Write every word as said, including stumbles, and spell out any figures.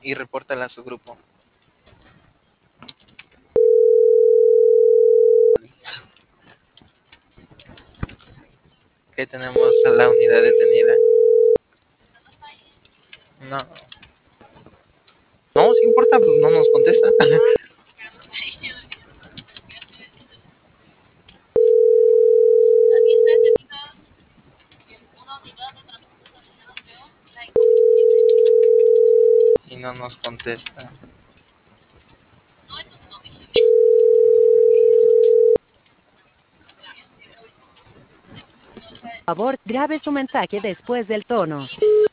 y repórtala a su grupo. Que tenemos a la unidad detenida. No. No, si importa, pues no nos contesta. Y no nos contesta. Por favor, grabe su mensaje después del tono.